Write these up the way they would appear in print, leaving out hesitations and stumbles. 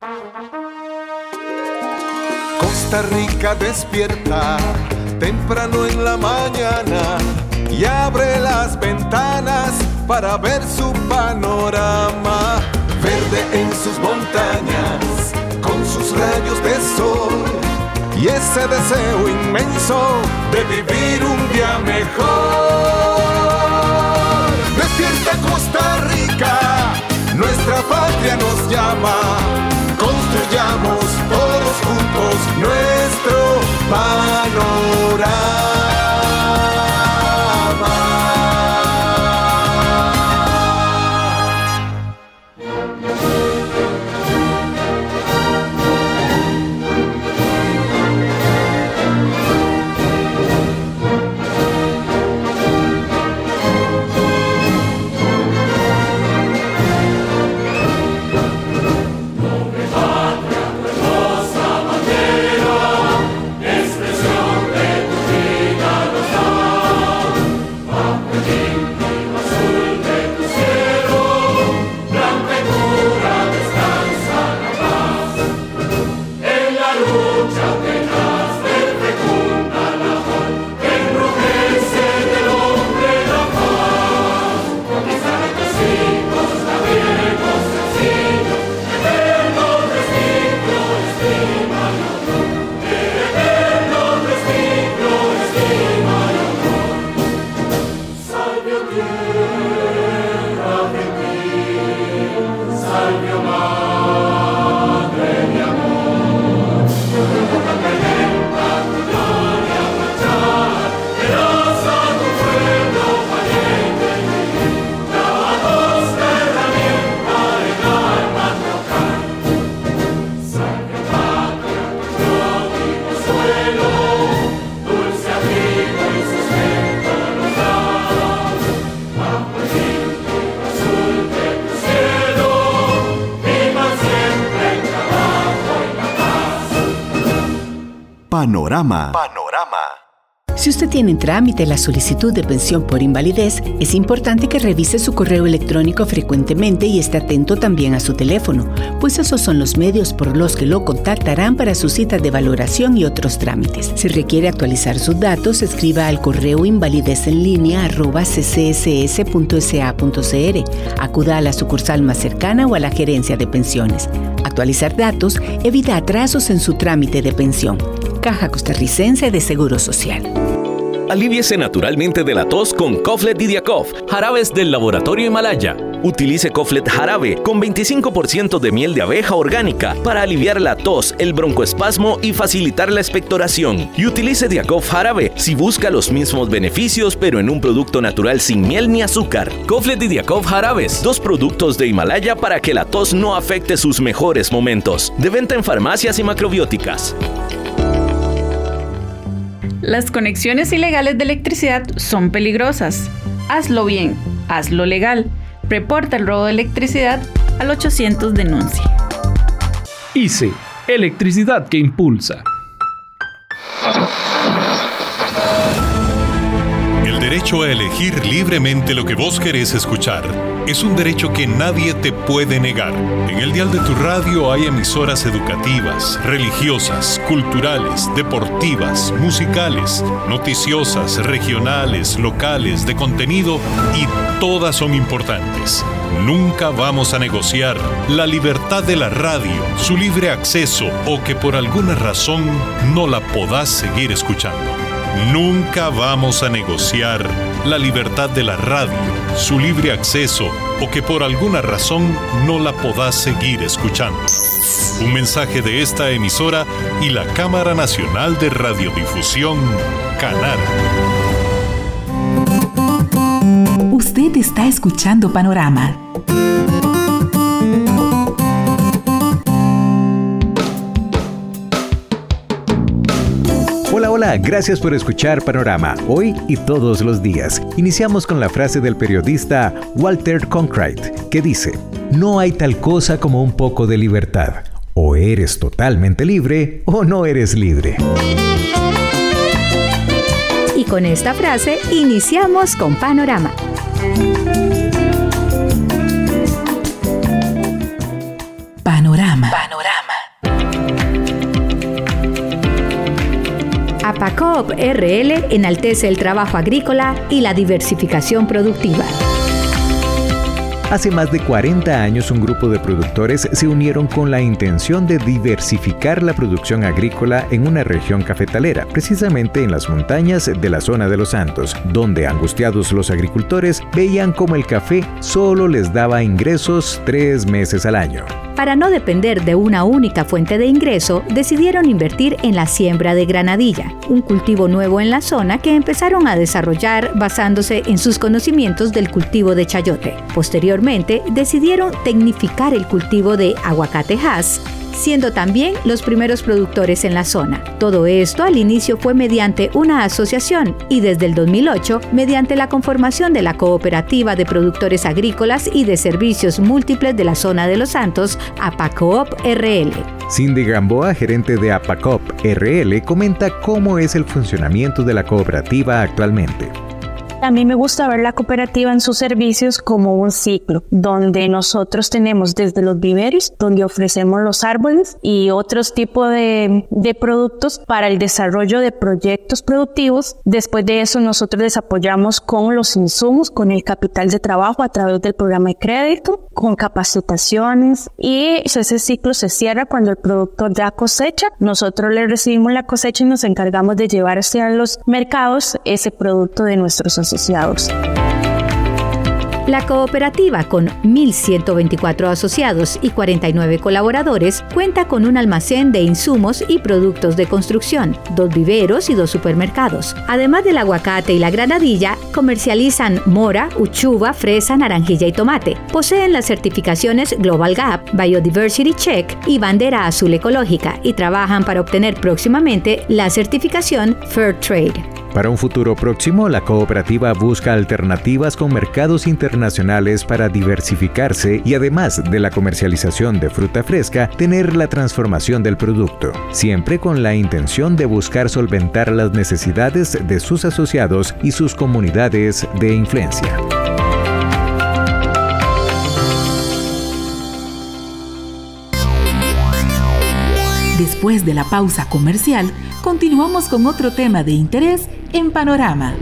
Costa Rica despierta temprano en la mañana y abre las ventanas para ver su panorama. Verde en sus montañas, con sus rayos de sol y ese deseo inmenso de vivir un día mejor. Despierta Costa Rica, nuestra patria nos llama. Construyamos todos juntos nuestro panorama. Panorama. Si usted tiene en trámite la solicitud de pensión por invalidez, es importante que revise su correo electrónico frecuentemente y esté atento también a su teléfono, pues esos son los medios por los que lo contactarán para su cita de valoración y otros trámites. Si requiere actualizar sus datos, escriba al correo invalidezenlinea@ccss.sa.cr. Acuda a la sucursal más cercana o a la gerencia de pensiones. Actualizar datos evita atrasos en su trámite de pensión. Caja Costarricense de Seguro Social. Alivíese naturalmente de la tos con Coflet Didiacof, jarabes del laboratorio Himalaya. Utilice Coflet jarabe con 25% de miel de abeja orgánica para aliviar la tos, el broncoespasmo y facilitar la expectoración. Y utilice Diacof jarabe si busca los mismos beneficios pero en un producto natural sin miel ni azúcar. Coflet y Diacof jarabes, 2 productos de Himalaya para que la tos no afecte sus mejores momentos. De venta en farmacias y macrobióticas. Las conexiones ilegales de electricidad son peligrosas. Hazlo bien, hazlo legal. Reporta el robo de electricidad al 800 denuncia. ICE, electricidad que impulsa. El derecho a elegir libremente lo que vos querés escuchar es un derecho que nadie te puede negar. En el dial de tu radio hay emisoras educativas, religiosas, culturales, deportivas, musicales, noticiosas, regionales, locales, de contenido, y todas son importantes. Nunca vamos a negociar la libertad de la radio, su libre acceso o que por alguna razón no la podás seguir escuchando. Nunca vamos a negociar la libertad de la radio, su libre acceso o que por alguna razón no la podás seguir escuchando. Un mensaje de esta emisora y la Cámara Nacional de Radiodifusión, Canara. Usted está escuchando Panorama. Hola, gracias por escuchar Panorama, hoy y todos los días. Iniciamos con la frase del periodista Walter Cronkite, que dice: no hay tal cosa como un poco de libertad. O eres totalmente libre o no eres libre. Y con esta frase iniciamos con Panorama. Panorama. Panorama. APACOOP RL enaltece el trabajo agrícola y la diversificación productiva. Hace más de 40 años un grupo de productores se unieron con la intención de diversificar la producción agrícola en una región cafetalera, precisamente en las montañas de la zona de Los Santos, donde angustiados los agricultores veían como el café solo les daba ingresos 3 meses al año. Para no depender de una única fuente de ingreso, decidieron invertir en la siembra de granadilla, un cultivo nuevo en la zona que empezaron a desarrollar basándose en sus conocimientos del cultivo de chayote. Posteriormente, decidieron tecnificar el cultivo de aguacate Hass, siendo también los primeros productores en la zona. Todo esto al inicio fue mediante una asociación y desde el 2008 mediante la conformación de la Cooperativa de Productores Agrícolas y de Servicios Múltiples de la zona de Los Santos, APACOOP RL. Cindy Gamboa, gerente de APACOOP RL, comenta cómo es el funcionamiento de la cooperativa actualmente. A mí me gusta ver la cooperativa en sus servicios como un ciclo, donde nosotros tenemos desde los viveros, donde ofrecemos los árboles y otros tipos de productos para el desarrollo de proyectos productivos. Después de eso, nosotros les apoyamos con los insumos, con el capital de trabajo a través del programa de crédito, con capacitaciones, y ese ciclo se cierra cuando el productor ya cosecha. Nosotros le recibimos la cosecha y nos encargamos de llevar hacia los mercados ese producto de nuestros asociados. La cooperativa, con 1.124 asociados y 49 colaboradores, cuenta con un almacén de insumos y productos de construcción, 2 viveros y 2 supermercados. Además del aguacate y la granadilla, comercializan mora, uchuva, fresa, naranjilla y tomate. Poseen las certificaciones Global Gap, Biodiversity Check y Bandera Azul Ecológica y trabajan para obtener próximamente la certificación Fair Trade. Para un futuro próximo, la cooperativa busca alternativas con mercados internacionales para diversificarse y, además de la comercialización de fruta fresca, tener la transformación del producto, siempre con la intención de buscar solventar las necesidades de sus asociados y sus comunidades de influencia. Después de la pausa comercial, continuamos con otro tema de interés en Panorama.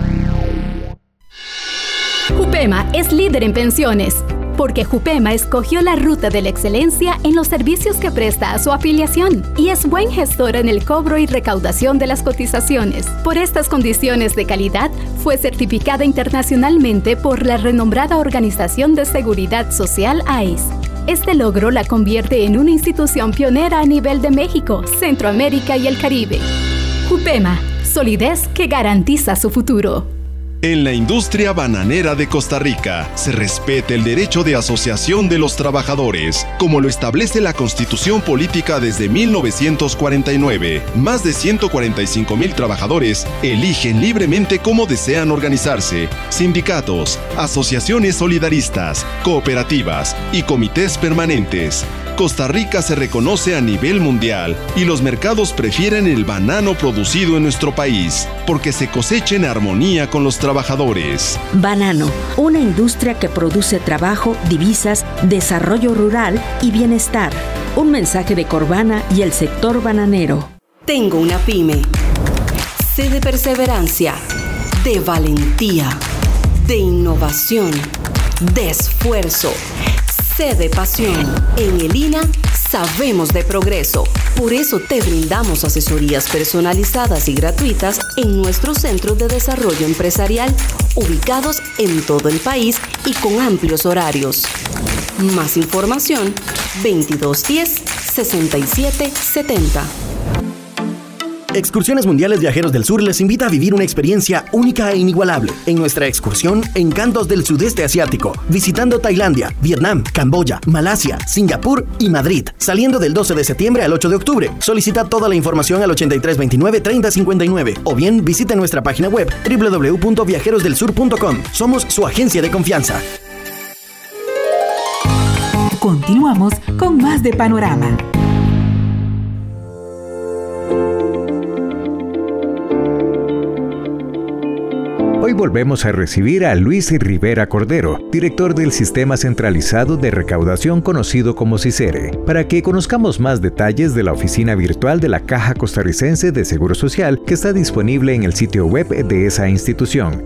Jupema es líder en pensiones, porque Jupema escogió la ruta de la excelencia en los servicios que presta a su afiliación y es buen gestor en el cobro y recaudación de las cotizaciones. Por estas condiciones de calidad, fue certificada internacionalmente por la renombrada Organización de Seguridad Social AIS. Este logro la convierte en una institución pionera a nivel de México, Centroamérica y el Caribe. Jupema, solidez que garantiza su futuro. En la industria bananera de Costa Rica se respeta el derecho de asociación de los trabajadores, como lo establece la Constitución Política desde 1949. Más de 145,000 trabajadores eligen libremente cómo desean organizarse. Sindicatos, asociaciones solidaristas, cooperativas y comités permanentes. Costa Rica se reconoce a nivel mundial y los mercados prefieren el banano producido en nuestro país, porque se cosecha en armonía con los trabajadores. Banano, una industria que produce trabajo, divisas, desarrollo rural y bienestar. Un mensaje de Corbana y el sector bananero. Tengo una pyme. Sé de perseverancia, de valentía, de innovación, de esfuerzo. Sé de pasión. En el INA sabemos de progreso. Por eso te brindamos asesorías personalizadas y gratuitas en nuestros centros de desarrollo empresarial, ubicados en todo el país y con amplios horarios. Más información, 2210-6770. Excursiones Mundiales Viajeros del Sur les invita a vivir una experiencia única e inigualable en nuestra excursión Encantos del Sudeste Asiático, visitando Tailandia, Vietnam, Camboya, Malasia, Singapur y Madrid, saliendo del 12 de septiembre al 8 de octubre. Solicita toda la información al 8329-3059 o bien visite nuestra página web www.viajerosdelsur.com. Somos su agencia de confianza. Continuamos con más de Panorama. Hoy Hoy volvemos a recibir a Luis Rivera Cordero, director del Sistema Centralizado de Recaudación conocido como CICERE, para que conozcamos más detalles de la oficina virtual de la Caja Costarricense de Seguro Social que está disponible en el sitio web de esa institución,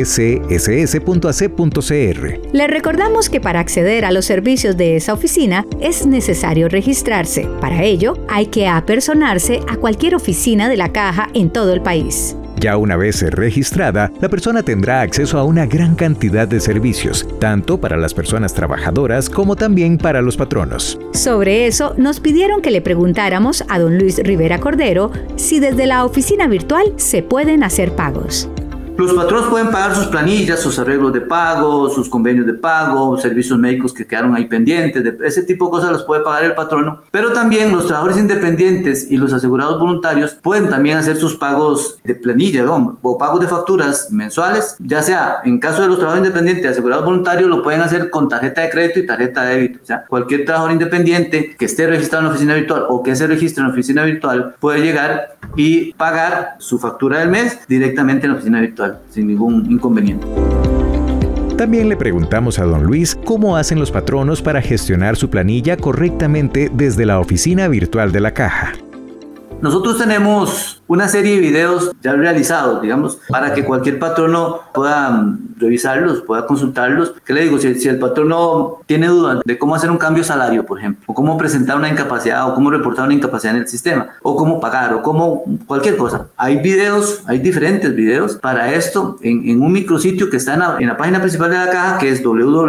ccss.ac.cr. Le recordamos que para acceder a los servicios de esa oficina es necesario registrarse. Para ello, hay que apersonarse a cualquier oficina de la Caja en todo el país. Ya una vez registrada, la persona tendrá acceso a una gran cantidad de servicios, tanto para las personas trabajadoras como también para los patronos. Sobre eso, nos pidieron que le preguntáramos a don Luis Rivera Cordero si desde la oficina virtual se pueden hacer pagos. Los patronos pueden pagar sus planillas, sus arreglos de pago, sus convenios de pago, servicios médicos que quedaron ahí pendientes, ese tipo de cosas los puede pagar el patrono, pero también los trabajadores independientes y los asegurados voluntarios pueden también hacer sus pagos de planilla, ¿no? O pagos de facturas mensuales, ya sea en caso de los trabajadores independientes y asegurados voluntarios lo pueden hacer con tarjeta de crédito y tarjeta de débito. O sea, cualquier trabajador independiente que esté registrado en la oficina virtual o que se registre en la oficina virtual puede llegar y pagar su factura del mes directamente en la oficina virtual, sin ningún inconveniente. También le preguntamos a don Luis cómo hacen los patronos para gestionar su planilla correctamente desde la oficina virtual de la Caja. Nosotros tenemos una serie de videos ya realizados, digamos, para que cualquier patrono pueda revisarlos, pueda consultarlos. ¿Qué le digo? Si el patrono tiene dudas de cómo hacer un cambio de salario, por ejemplo, o cómo presentar una incapacidad, o cómo reportar una incapacidad en el sistema, o cómo pagar, o cómo cualquier cosa. Hay videos, hay diferentes videos para esto en un micrositio que está en la página principal de la Caja, que es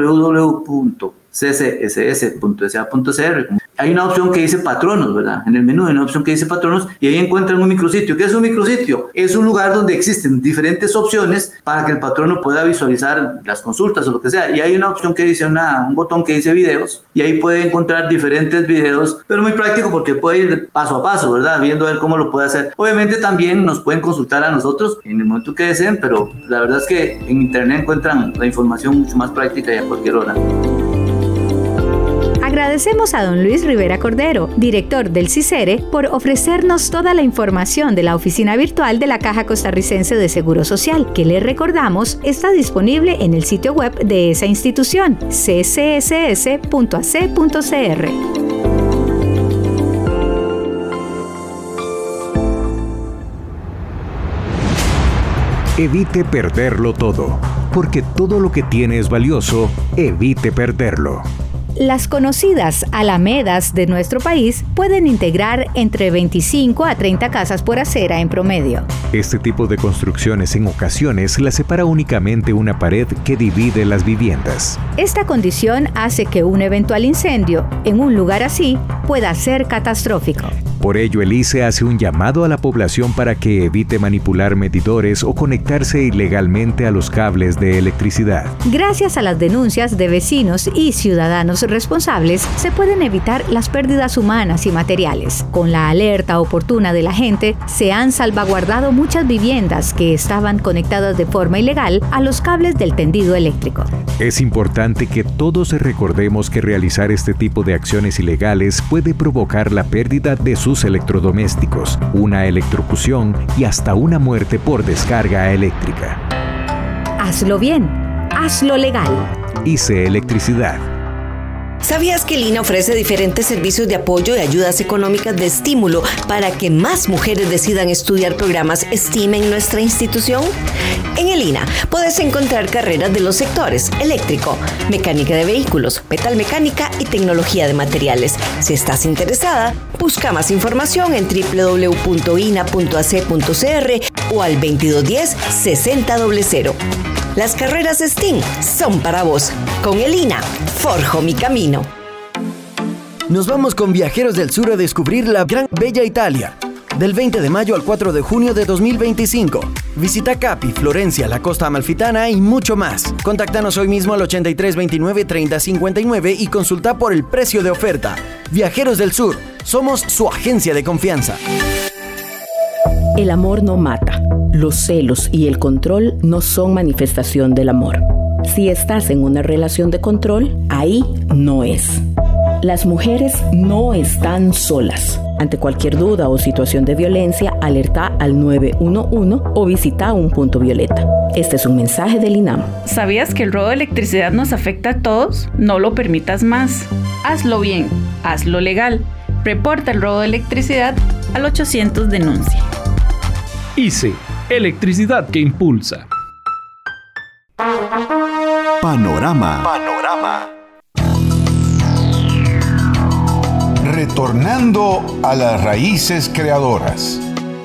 www.ccss.sa.cr. Hay una opción que dice patronos, ¿verdad? En el menú hay una opción que dice patronos y ahí encuentran un micrositio. ¿Qué es un micrositio? Es un lugar donde existen diferentes opciones para que el patrono pueda visualizar las consultas o lo que sea. Y hay una opción que dice un botón que dice videos y ahí puede encontrar diferentes videos, pero muy práctico porque puede ir paso a paso, ¿verdad? Viendo a ver cómo lo puede hacer. Obviamente también nos pueden consultar a nosotros en el momento que deseen, pero la verdad es que en internet encuentran la información mucho más práctica y a cualquier hora. Agradecemos a don Luis Rivera Cordero, director del CICERE, por ofrecernos toda la información de la oficina virtual de la Caja Costarricense de Seguro Social, que le recordamos está disponible en el sitio web de esa institución, ccss.ac.cr. Evite perderlo todo, porque todo lo que tiene es valioso, evite perderlo. Las conocidas alamedas de nuestro país pueden integrar entre 25 a 30 casas por acera en promedio. Este tipo de construcciones en ocasiones la separa únicamente una pared que divide las viviendas. Esta condición hace que un eventual incendio en un lugar así pueda ser catastrófico. Por ello, el ICE hace un llamado a la población para que evite manipular medidores o conectarse ilegalmente a los cables de electricidad. Gracias a las denuncias de vecinos y ciudadanos responsables, se pueden evitar las pérdidas humanas y materiales. Con la alerta oportuna de la gente, se han salvaguardado muchas viviendas que estaban conectadas de forma ilegal a los cables del tendido eléctrico. Es importante que todos recordemos que realizar este tipo de acciones ilegales puede provocar la pérdida de sus electrodomésticos, una electrocución y hasta una muerte por descarga eléctrica. Hazlo bien, hazlo legal. ICE Electricidad. ¿Sabías que el INA ofrece diferentes servicios de apoyo y ayudas económicas de estímulo para que más mujeres decidan estudiar programas STEAM en nuestra institución? En el INA puedes encontrar carreras de los sectores eléctrico, mecánica de vehículos, metalmecánica y tecnología de materiales. Si estás interesada, busca más información en www.ina.ac.cr o al 2210-6000. Las carreras STEAM son para vos. Con el INA, forjo mi camino. Nos vamos con Viajeros del Sur a descubrir la gran bella Italia. Del 20 de mayo al 4 de junio de 2025. Visita Capi, Florencia, la Costa Amalfitana y mucho más. Contáctanos hoy mismo al 8329-3059 y consulta por el precio de oferta. Viajeros del Sur, somos su agencia de confianza. El amor no mata. Los celos y el control no son manifestación del amor. Si estás en una relación de control, ahí no es. Las mujeres no están solas. Ante cualquier duda o situación de violencia, alerta al 911 o visita un punto violeta. Este es un mensaje del INAM. ¿Sabías que el robo de electricidad nos afecta a todos? No lo permitas más. Hazlo bien, hazlo legal. Reporta el robo de electricidad al 800 denuncia. ICE, electricidad que impulsa. Panorama. Retornando a las raíces creadoras.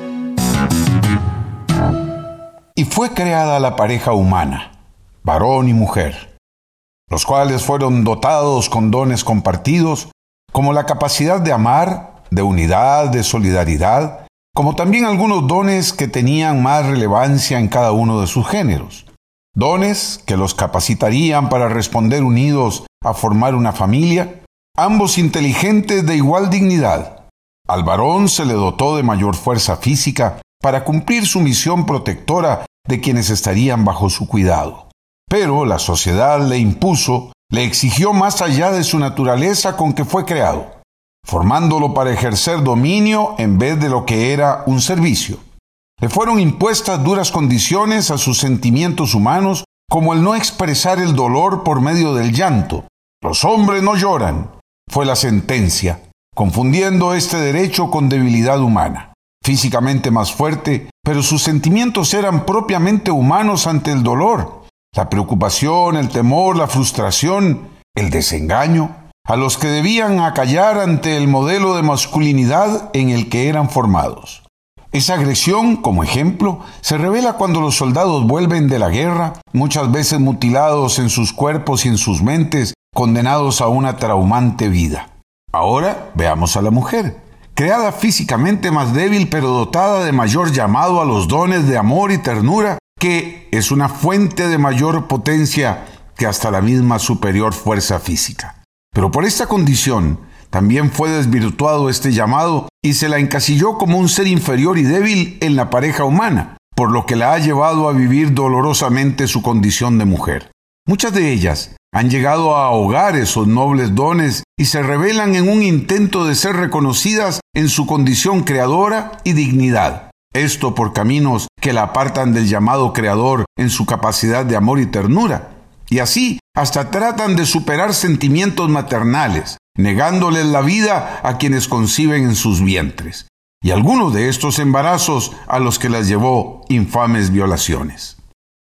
Y fue creada la pareja humana, varón y mujer, los cuales fueron dotados con dones compartidos, como la capacidad de amar, de unidad, de solidaridad, como también algunos dones que tenían más relevancia en cada uno de sus géneros. Dones que los capacitarían para responder unidos a formar una familia, ambos inteligentes de igual dignidad. Al varón se le dotó de mayor fuerza física para cumplir su misión protectora de quienes estarían bajo su cuidado. Pero la sociedad le impuso, le exigió más allá de su naturaleza con que fue creado, formándolo para ejercer dominio en vez de lo que era un servicio. Le fueron impuestas duras condiciones a sus sentimientos humanos, como el no expresar el dolor por medio del llanto. Los hombres no lloran, fue la sentencia, confundiendo este derecho con debilidad humana. Físicamente más fuerte, pero sus sentimientos eran propiamente humanos ante el dolor, la preocupación, el temor, la frustración, el desengaño, a los que debían acallar ante el modelo de masculinidad en el que eran formados. Esa agresión, como ejemplo, se revela cuando los soldados vuelven de la guerra, muchas veces mutilados en sus cuerpos y en sus mentes, condenados a una traumante vida. Ahora veamos a la mujer, creada físicamente más débil pero dotada de mayor llamado a los dones de amor y ternura, que es una fuente de mayor potencia que hasta la misma superior fuerza física. Pero por esta condición, también fue desvirtuado este llamado y se la encasilló como un ser inferior y débil en la pareja humana, por lo que la ha llevado a vivir dolorosamente su condición de mujer. Muchas de ellas han llegado a ahogar esos nobles dones y se revelan en un intento de ser reconocidas en su condición creadora y dignidad. Esto por caminos que la apartan del llamado creador en su capacidad de amor y ternura. Y así hasta tratan de superar sentimientos maternales, negándoles la vida a quienes conciben en sus vientres, y algunos de estos embarazos a los que las llevó infames violaciones.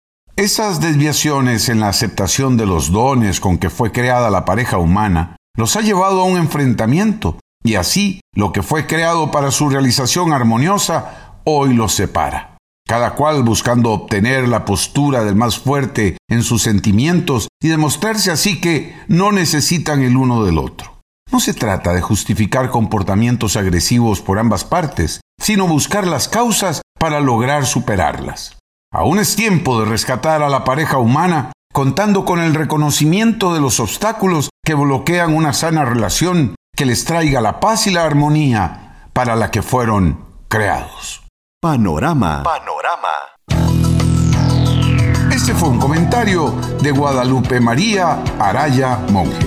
Esas desviaciones en la aceptación de los dones con que fue creada la pareja humana los ha llevado a un enfrentamiento, y así lo que fue creado para su realización armoniosa hoy los separa, cada cual buscando obtener la postura del más fuerte en sus sentimientos y demostrarse así que no necesitan el uno del otro. No se trata de justificar comportamientos agresivos por ambas partes, sino buscar las causas para lograr superarlas. Aún es tiempo de rescatar a la pareja humana, contando con el reconocimiento de los obstáculos que bloquean una sana relación que les traiga la paz y la armonía para la que fueron creados. Panorama. Este fue un comentario de Guadalupe María Araya Monge.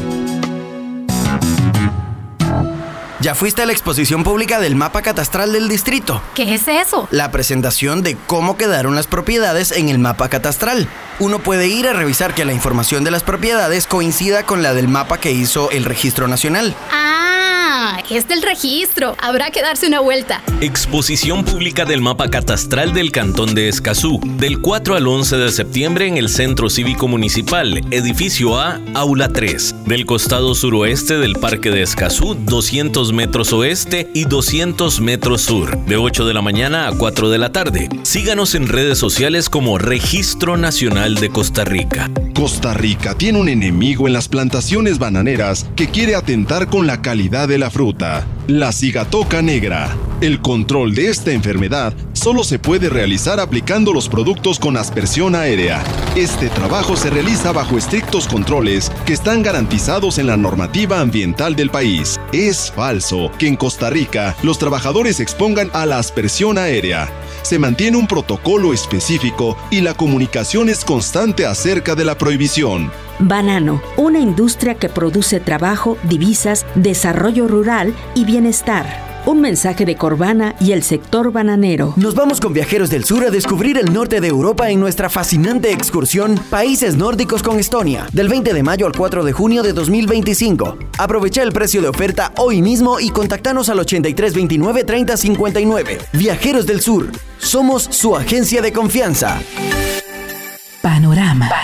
¿Ya fuiste a la exposición pública del mapa catastral del distrito? ¿Qué es eso? La presentación de cómo quedaron las propiedades en el mapa catastral. Uno puede ir a revisar que la información de las propiedades coincida con la del mapa que hizo el Registro Nacional. Es del registro. Habrá que darse una vuelta. Exposición pública del mapa catastral del Cantón de Escazú, del 4 al 11 de septiembre en el Centro Cívico Municipal, Edificio A, Aula 3, del costado suroeste del Parque de Escazú, 200 metros oeste y 200 metros sur, de 8 de la mañana a 4 de la tarde. Síganos en redes sociales como Registro Nacional de Costa Rica. Costa Rica tiene un enemigo en las plantaciones bananeras que quiere atentar con la calidad de la fruta, la cigatoca negra. El control de esta enfermedad solo se puede realizar aplicando los productos con aspersión aérea. Este trabajo se realiza bajo estrictos controles que están garantizados en la normativa ambiental del país. Es falso que en Costa Rica los trabajadores se expongan a la aspersión aérea. Se mantiene un protocolo específico y la comunicación es constante acerca de la prohibición. Banano, una industria que produce trabajo, divisas, desarrollo rural y bienestar. Un mensaje de Corvana y el sector bananero. Nos vamos con Viajeros del Sur a descubrir el norte de Europa en nuestra fascinante excursión Países Nórdicos con Estonia, del 20 de mayo al 4 de junio de 2025. Aprovecha el precio de oferta hoy mismo y contactanos al 8329 3059. Viajeros del Sur, somos su agencia de confianza. Panorama.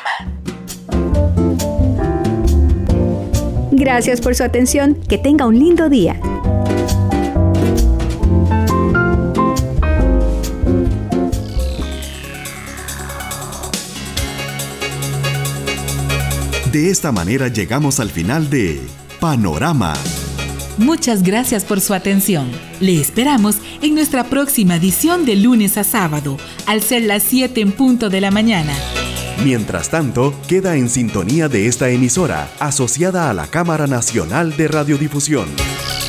Gracias por su atención. Que tenga un lindo día. De esta manera llegamos al final de Panorama. Muchas gracias por su atención. Le esperamos en nuestra próxima edición de lunes a sábado, al ser las 7 en punto de la mañana. Mientras tanto, queda en sintonía de esta emisora, asociada a la Cámara Nacional de Radiodifusión.